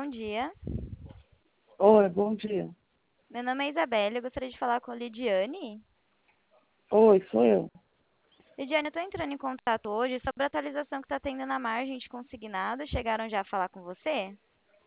bom dia. Oi, bom dia. Meu nome é Isabelle, eu gostaria de falar com a Lidiane. Oi, sou eu. Lidiane, eu estou entrando em contato hoje sobre a atualização que está tendo na margem de consignado. Chegaram já a falar com você?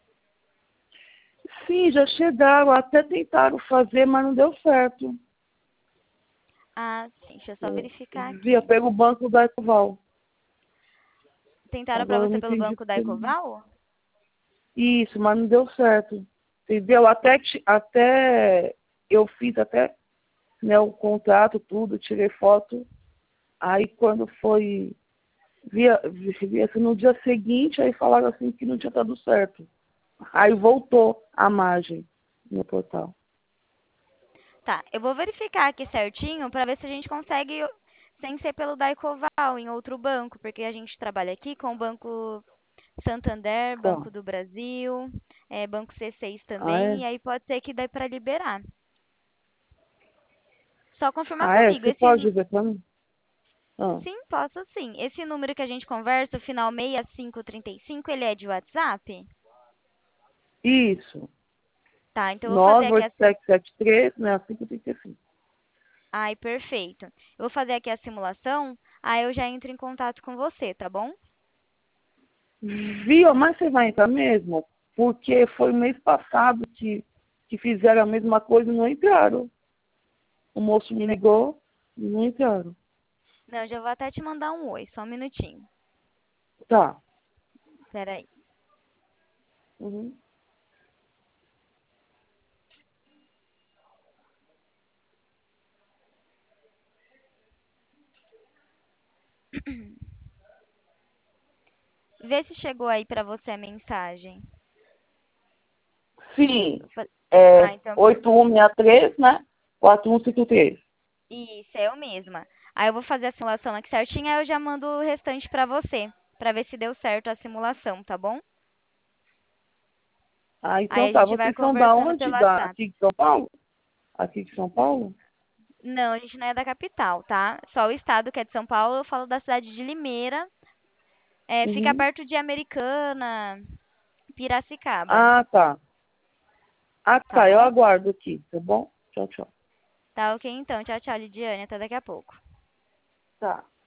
Sim, já chegaram, até tentaram fazer, mas não deu certo. Ah, sim, deixa eu só verificar Via aqui. pelo banco da Ecoval. Tentaram para Agora eu você não pelo entendi banco da porque... Ecoval? Isso, mas não deu certo. Entendeu? Até eu fiz até, né, o contrato, tudo, tirei foto. Aí quando foi, via assim, no dia seguinte, aí falaram assim que não tinha dado certo. Aí voltou a margem no portal. Tá, eu vou verificar aqui certinho para ver se a gente consegue, sem ser pelo da Ecoval, em outro banco, porque a gente trabalha aqui com o Banco Santander, Qual? Banco do Brasil, Banco C6 Ah, também, é? e aí pode ser que dê para liberar. Só confirmar Ah, é? comigo. Você pode ver pra mim? Ah, Sim, posso sim. Esse número que a gente conversa, o final 6535, ele é de WhatsApp? isso. Tá, então eu vou fazer aqui a... 98773, né? 535. Ai, perfeito. Eu vou fazer aqui a simulação, aí eu já entro em contato com você, tá bom? Viu? Mas você vai entrar mesmo? Porque foi mês passado que fizeram a mesma coisa e não entraram. O moço me N- ligou e não entraram. Não, já vou até te mandar um oi, só um minutinho. Tá. Espera aí. Uhum. Vê se chegou aí pra você a mensagem. Sim. Eu fa- Ah, É então 8163, né? 4153. isso, é eu mesma. Aí eu vou fazer a simulação aqui certinho, aí eu já mando o restante pra você, pra ver se deu certo a simulação, tá bom? Ah, Aí então a tá. gente vai Vocês são da conversando onde? pelo WhatsApp. Aqui de São Paulo? Aqui de São Paulo? Não, a gente não é da capital, tá? Só o estado que é de São Paulo, eu falo da cidade de Limeira. Fica Uhum. perto de Americana, Piracicaba, Ah, tá. Ah, tá tá. Eu bom? aguardo aqui, tá bom? Tchau, tchau. Tá ok então. Tchau, tchau, Lidiane. Até daqui a pouco. Tá.